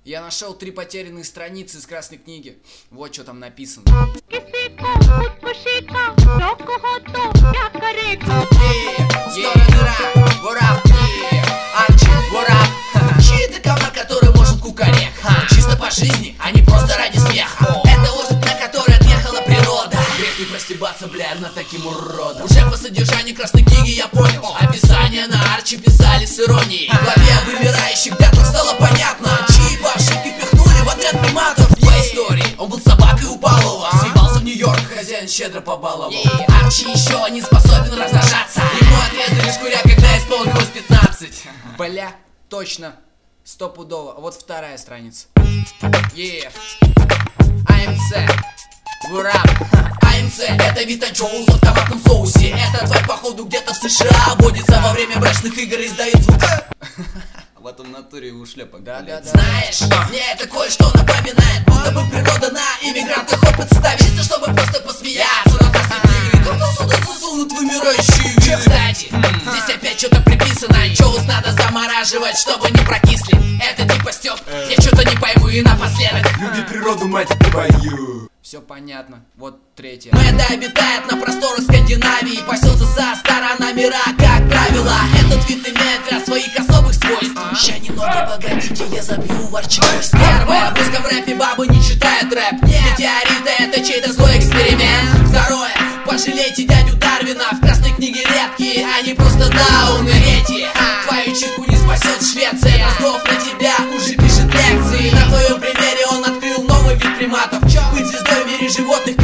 Я нашел 3 потерянные страницы из Красной книги. Вот что там написано. Чьи-то комар, который может кукарек. Чисто по жизни, а не просто ради смеха. Это особь, на которой отъехала природа. Грех не простебаться, бля, над таким уродом. Уже по содержанию Красной книги я понял. Описание на Арчи писали с иронией. В главе о вымирающих дятлах стало понятно, чьи по ошибке пихнули в отряд приматов. По истории он был собакой у Павлова. Съебался в Нью-Йорк, хозяин щедро побаловал. Арчи еще не способен размножаться. Ему отрезали шкуря, когда исполнилось 15. Бля, точно, стопудово. Вот вторая страница. АМЦ, Бурап. АМЦ — это Вита Джоуз в томатном соусе. Это тварь, походу, где-то в США водится во время брачных игр и издает звук. Вот он в натуре у шлепок. Да. Знаешь, мне это кое-что напоминает, будто бы природа на иммигрантах опыт ставит. Чисто чтобы просто посмеяться над Красной книгой. Как-то сюда засунут вымирающие виды. Кстати, здесь опять что-то приписано. Джоуз надо замораживать, чтобы не прокисли. Это типа Степ, я что-то не пойму и напоследок. Люби природу, мать твою. Все понятно. Вот третья. Мэда обитает на просторах Скандинавии. Пасется со сторонами мира, как правило. Этот вид имеет ряд своих особых свойств. Ща немного погодите, я забью варчик. Первое, в русском рэпе бабы не читают рэп. Метеориты — это чей-то злой эксперимент. Второе, пожалейте дядю Дарвина. В Красной книге редкие, они просто дауны эти. Твою читку не спасет Швеция. Мозгов на тебя уже пишет лекции. На твоем примере он открыл новый вид приматов. Быть звездой в мире животных